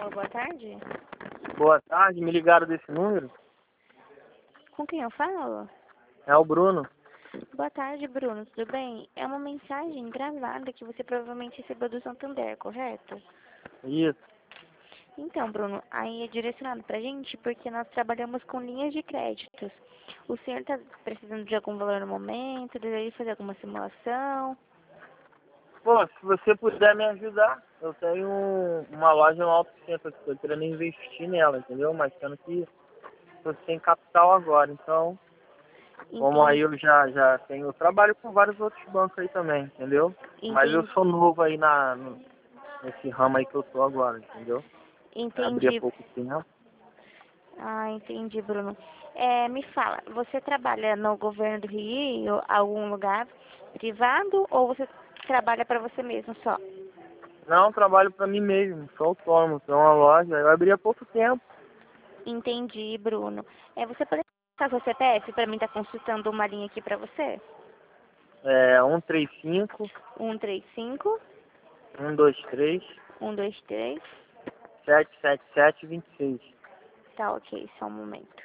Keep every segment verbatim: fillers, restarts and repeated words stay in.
Alô, boa tarde. Boa tarde, me ligaram desse número? Com quem eu falo? É o Bruno. Boa tarde, Bruno. Tudo bem? É uma mensagem gravada que você provavelmente recebeu do Santander, correto? Isso, Então, Bruno, aí é direcionado pra gente porque nós trabalhamos com linhas de créditos. O senhor está precisando de algum valor no momento? Deseja fazer alguma simulação? pô, se você puder me ajudar, eu tenho uma loja no Alto Centro, que estou querendo investir nela, entendeu? Mas sendo que estou sem capital agora, então, como aí Entendi. eu já, já tenho, eu trabalho com vários outros bancos aí também, entendeu? Mas eu Entendi. sou novo aí na, no- nesse ramo aí que eu tô agora, entendeu? Abri há Entendi. pouco tempo. Ah, entendi, Bruno. É, me fala, você trabalha no governo do Rio, algum lugar privado, ou você trabalha para você mesmo só? Não, trabalho para mim mesmo, sou autônomo, tenho uma loja, eu abri há pouco tempo. Entendi, Bruno. É, você pode passar seu C P F para mim estar consultando uma linha aqui para você? É um três cinco, Um três cinco, um dois três, um dois três. sete sete sete, vinte e seis. Tá, ok, só um momento.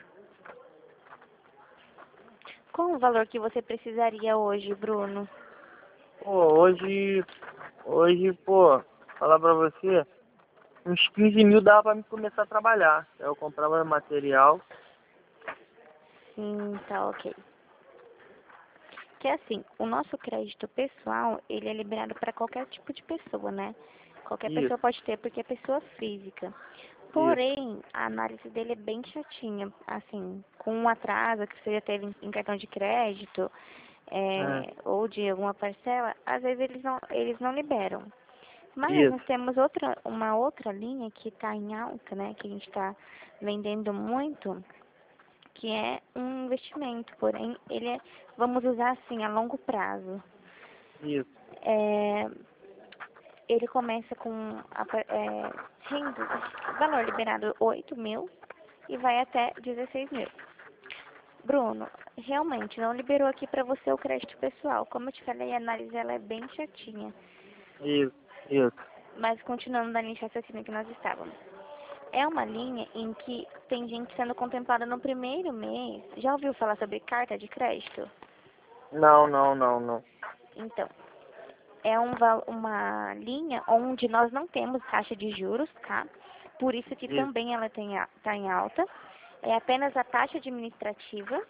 Qual o valor que você precisaria hoje, Bruno? Pô, hoje, hoje, pô, falar pra você, uns quinze mil dava pra me começar a trabalhar. Aí eu comprava material. Sim, tá, ok. Que é assim, o nosso crédito pessoal, ele é liberado para qualquer tipo de pessoa, né? Qualquer Isso, pessoa pode ter, porque é pessoa física. isso, Porém, a análise dele é bem chatinha, assim, com um atraso que você já teve em em cartão de crédito, hum, é, ou de alguma parcela, às vezes eles não, eles não liberam. Mas isso, nós temos outra, uma outra linha que está em alta, né, que a gente está vendendo muito, que é um investimento, porém ele é, vamos usar assim, a longo prazo. isso, É, ele começa com a, par- é, renda, valor liberado oito mil e vai até dezesseis mil. Bruno, realmente não liberou aqui para você o crédito pessoal. Como eu te falei, a análise ela é bem chatinha. isso, isso. Mas continuando na linha de raciocínio que nós estávamos. É uma linha em que tem gente sendo contemplada no primeiro mês. Já ouviu falar sobre carta de crédito? Não, não, não, não. Então, é um, val- uma linha onde nós não temos taxa de juros, tá? Por isso que Isso, também ela está em alta. É apenas a taxa administrativa.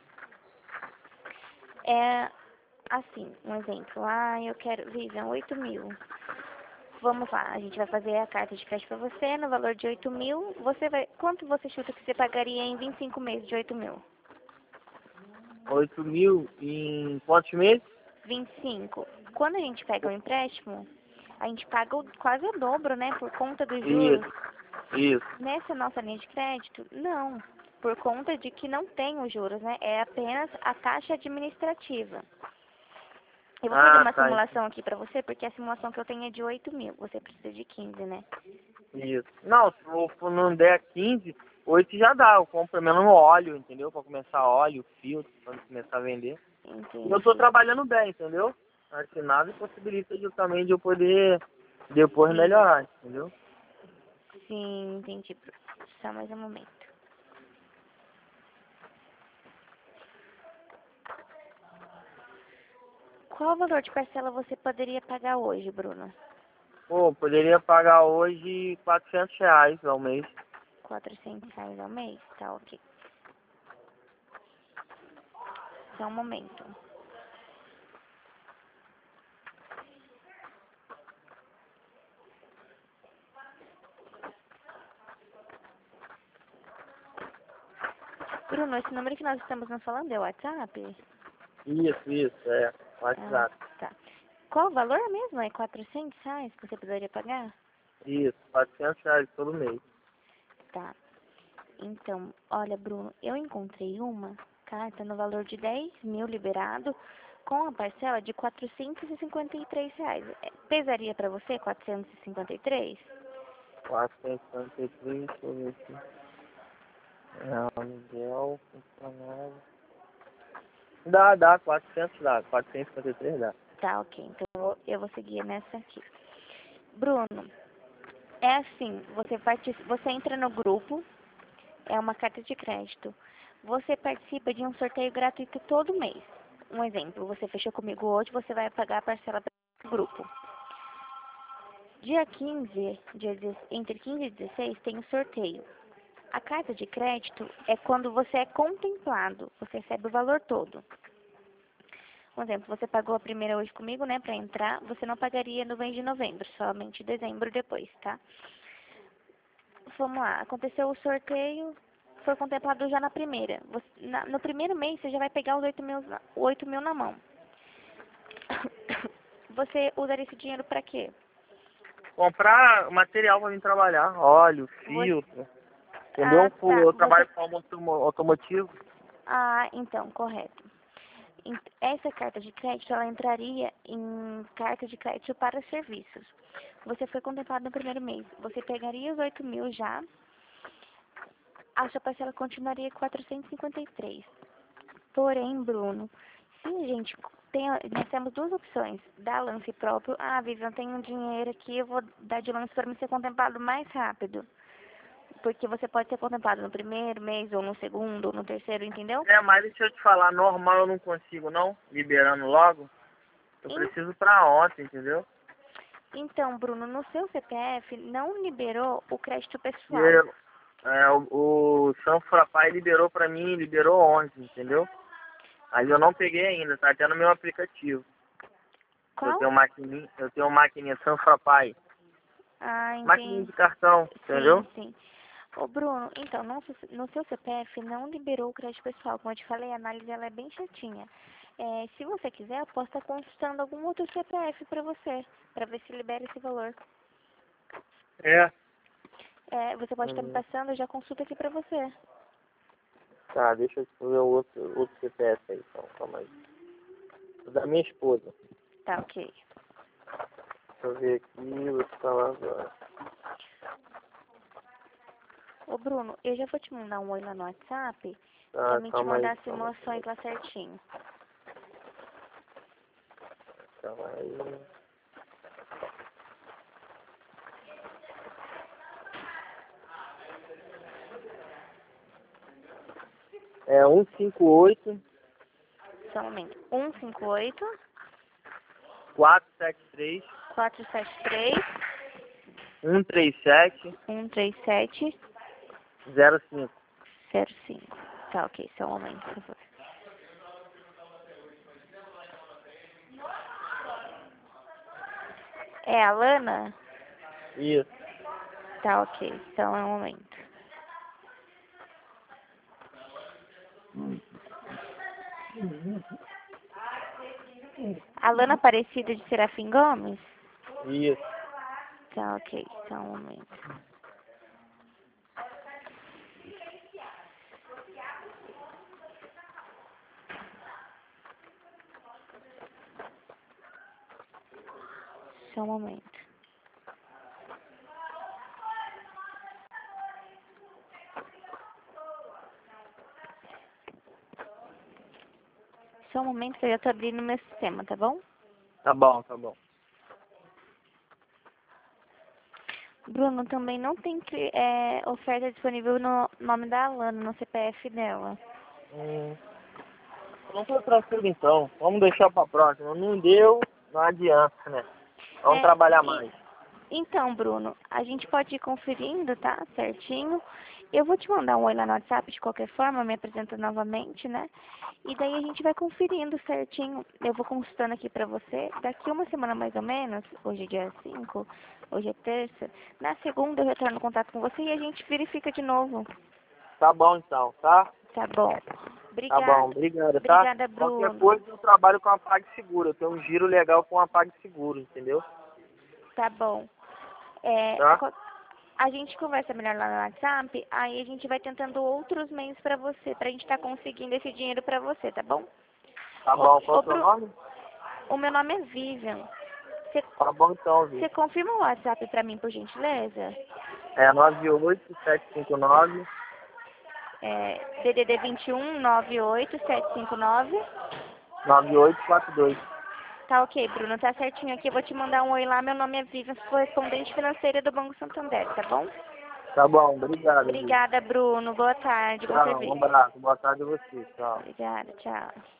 É assim, um exemplo. Ah, eu quero, Vivian, oito mil. Vamos lá, a gente vai fazer a carta de crédito para você no valor de oito mil. Você vai, quanto você chuta que você pagaria em vinte e cinco meses de oito mil? oito mil em quantos meses? vinte e cinco. Quando a gente pega o empréstimo, a gente paga o- quase o dobro, né, por conta dos juros. Isso, isso. Nessa nossa linha de crédito, não, por conta de que não tem os juros, né, é apenas a taxa administrativa. Eu vou fazer Ah, uma tá, simulação aqui pra você, porque a simulação que eu tenho é de oito mil. Você precisa de quinze, né? isso. Não, se eu for- não der quinze, oito já dá. Eu compro pelo menos um óleo, entendeu? Pra começar óleo, filtro, pra começar a vender. E eu tô Entendi. trabalhando bem, entendeu? Acho que nada possibilita de, também de eu poder depois Sim, melhorar, entendeu? sim, entendi. Só mais um momento. Qual valor de parcela você poderia pagar hoje, Bruno? Pô, poderia pagar hoje quatrocentos reais ao mês. Quatrocentos reais ao mês? Tá, ok. Só um momento. Bruno, esse número que nós estamos nos falando é o WhatsApp? Isso, isso, é. Ah, WhatsApp. tá. Qual o valor mesmo? É quatrocentos reais que você poderia pagar? Isso, quatrocentos reais todo mês. Tá. Então, olha, Bruno, eu encontrei uma carta no valor de dez mil liberado com a parcela de quatrocentos e cinquenta e três reais. É, pesaria para você quatrocentos e cinquenta e três? quatrocentos e cinquenta e três, deixa eu ver aqui. É, aluguel, funcionário. Dá, dá, quatrocentos dá. quatrocentos e cinquenta e três dá. Tá, ok. Então eu vou eu vou seguir nessa aqui. Bruno, É assim, você, partici- você entra no grupo, é uma carta de crédito. Você participa de um sorteio gratuito todo mês. Um exemplo, você fechou comigo hoje, você vai pagar a parcela do grupo. Dia quinze, dia, deze- entre quinze e dezesseis, tem o sorteio. A carta de crédito é quando você é contemplado, você recebe o valor todo. Por exemplo, você pagou a primeira hoje comigo, né, para entrar, você não pagaria no mês de novembro, somente dezembro depois, tá? Vamos lá, aconteceu o sorteio, foi contemplado já na primeira. Você- na- no primeiro mês, você já vai pegar os oito mil, na- oito mil na mão. Você usaria esse dinheiro para quê? Comprar material para vir trabalhar, óleo, Você, filtro, entendeu? ah, tá. Eu Você, trabalho com automo- automotivo. ah, então, correto. Ent- Essa carta de crédito, ela entraria em carta de crédito para serviços. Você foi contemplado no primeiro mês. Você pegaria os oito mil já, a sua parcela continuaria quatrocentos e cinquenta e três. Porém, Bruno, se a gente tem, nós temos duas opções, dar lance próprio. Ah, Vivian, tem um dinheiro aqui, eu vou dar de lance para me ser contemplado mais rápido. Porque você pode ser contemplado no primeiro mês, ou no segundo, ou no terceiro, entendeu? É, mas deixa eu te falar, normal eu não consigo não, liberando logo. Eu Em- preciso pra ontem, entendeu? Então, Bruno, no seu C P F não liberou o crédito E pessoal. eu, é, o, o Chanfrapai liberou pra mim, liberou ontem, entendeu? Aí eu não peguei ainda, tá até no meu aplicativo. Eu Qual? tenho maquininha, eu tenho maquininha Chanfrapai, Ah, maquininha entendi. de cartão, entendeu? Sim, sim. Ô, Bruno, então, no, seu- no seu C P F não liberou o crédito pessoal. Como eu te falei, a análise ela é bem chatinha. É, se você quiser, eu posso estar consultando algum outro C P F para você, para ver se libera esse valor. É. É, você pode estar me Hum, passando, eu já consulto aqui para você. tá, deixa eu ver o outro, outro C P F aí, então, calma aí. O da minha esposa. Tá, ok. Deixa eu ver aqui, vou te falar agora. Ô, Bruno, eu já vou te mandar um oi lá no WhatsApp para Tá, mim te calma aí, mandar as calma simulações lá certinho. calma aí. É um cinco oito, Só um momento. um cinco oito, quatro sete três, quatro sete três, um três sete, um três sete, zero cinco. zero cinco. Tá, ok. Só um momento, por favor. É a Lana? Isso. Tá, ok. Só um momento. A Lana Aparecida de Serafim Gomes? Isso. Tá, ok. Só um momento. Só um momento. Só um momento que eu já tô abrindo meu sistema, tá bom? Tá bom, tá bom. Bruno, também não tem cli- é, oferta disponível no nome da Alana, no C P F dela. Hum, não foi tranquilo então. Vamos deixar pra próxima. Não deu, não adianta, né? Vamos É, trabalhar e- mais. então, Bruno, a gente pode ir conferindo, tá? Certinho. Eu vou te mandar um oi lá no WhatsApp de qualquer forma, me apresento novamente, né? E daí a gente vai conferindo certinho. Eu vou consultando aqui pra você. Daqui uma semana mais ou menos, hoje é dia cinco, hoje é terça. Na segunda eu retorno em contato com você e a gente verifica de novo. Tá bom então, tá? Tá bom. Tá bom, Obrigada. obrigado, tá? Obrigada, Qualquer Bruno. coisa eu trabalho com a PagSeguro. Eu tenho um giro legal com a PagSeguro, entendeu? Tá bom. É, Tá? co- a gente conversa melhor lá no WhatsApp, aí a gente vai tentando outros meios pra você, pra gente estar conseguindo esse dinheiro pra você, tá bom? Tá Ô, bom, qual ô, é o seu Bru- nome? o meu nome é Vivian. Você Tá bom então, você viu? confirma o WhatsApp pra mim, por gentileza? É nove oito sete cinco nove, É D D D vinte e um, nove oito sete cinco nove. nove oito quatro dois. Tá ok, Bruno, tá certinho aqui. Eu vou te mandar um oi lá. Meu nome é Vivian, sou correspondente financeira do Banco Santander, tá bom? Tá bom, obrigado. Viu? Obrigada, Bruno. Boa tarde, bom Tchau, um serviço. abraço. Boa tarde a você. Tchau. Obrigada, tchau.